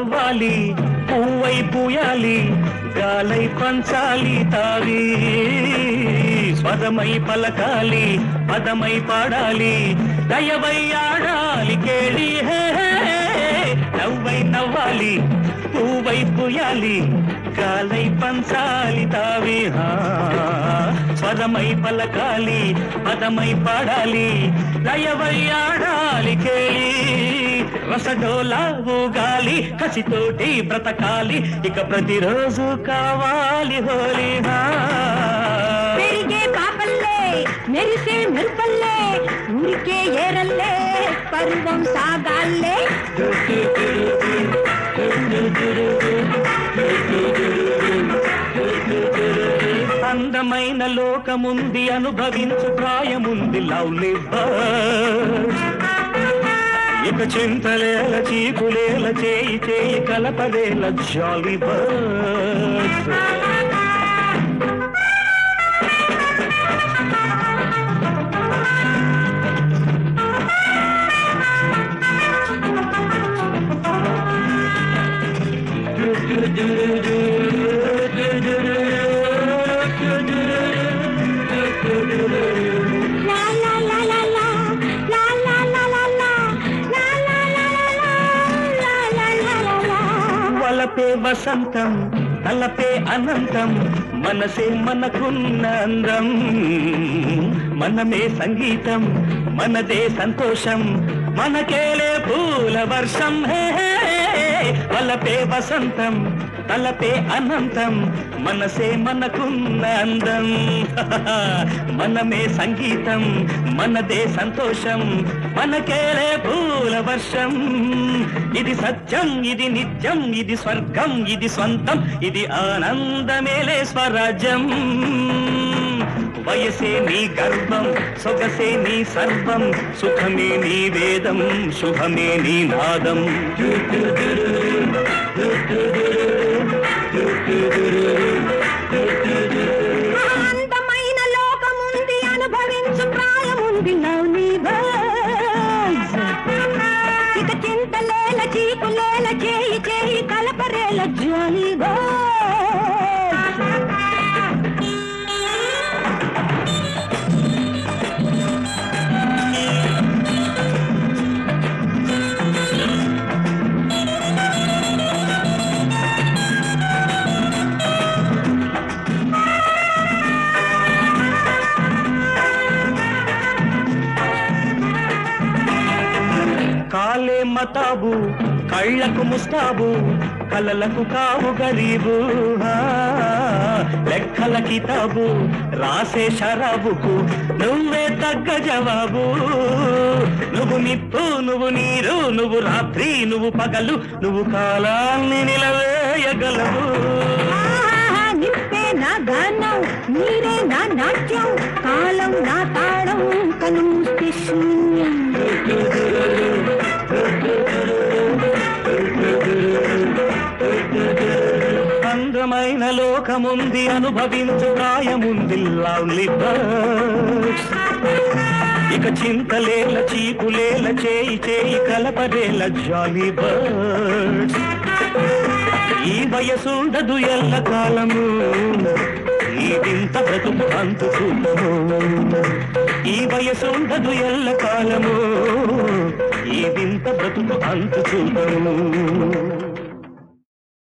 నవ్వాలి పువ్వై పూయాలి గాలై పంచాలి తావి స్వరమై పలకాలి పదమై పాడాలి దయవై ఆడాలి కేళి నవ్వై నవ్వాలి పువ్వై పూయాలి గాలై పంచాలి తావి స్వరమై పలకాలి పదమై పాడాలి దయవై ఆడాలి కేళి రసడోలా ఊగాలి కసితోటి బ్రతకాలి ఇక ప్రతిరోజు కావాలి హోలీ పెరిగే పాపల్లే మెరిసే మెరుపల్లే ఊరికే ఏరల్లే పరువం సాగాల్లే అందమైన లోకముంది అనుభవించు ప్రాయముంది లవ్లీ బర్డ్స్ ఇక చింతలేల చీకులేల చేయి చేయి కలపలేల జాలీ బర్డ్స్ వలపే వసంతం తలపే అనంతం మనసే మనకున్న అందం మనమే సంగీతం మనదే సంతోషం మనకేలే పూల వర్షం వలపే వసంతం తలపే అనంతం మనసే మనకున్న అందం మనమే సంగీతం మనదే సంతోషం మనకేలే పూల వర్షం ఇది సత్యం ఇది నిత్యం ఇది స్వర్గం ఇది స్వంతం ఇది ఆనందమేలే స్వరాజ్యం వయసే నీ గర్వం సొగసే నీ సర్వం సుఖమే నీ వేదం శుభమే నీ నాదం అందమైన లోకముంది అనుభవించు ప్రాయముంది లవ్లీ బర్డ్స్ ఇక చింతలేల చీకులేల చేయి చేయి కలపరేల జాలీ బర్డ్స్ కాలే మతాబు కళ్ళకు ముస్తాబు కలలకు కావు గరీబు లెక్కల కితాబు రాసే షరాబుకు నువ్వే తగ్గ జవాబు నువ్వు నిప్పు నువ్వు నీరు నువ్వు రాత్రి నువ్వు పగలు నువ్వు కాలాన్ని నిలవేయగలవు నిప్పే నా గానం నీరే నా నాట్యం కాలం నా తాళం కనుమూస్తే శూన్యం అందమైన లోకముంది అనుభవించు ప్రాయముంది లవ్లీ బర్డ్స్ ఇక చింతలేల చీకులేల చేయి చేయి కలపరేల జాలీ బర్డ్స్ ఈ వయసుండదు ఎల్ల కాలము ఈ వింత బ్రతుకు అంతు చూడము ఈ వయసుండదు ఎల్ల కాలము ఈ వింత బ్రతుకు అంతు చూడము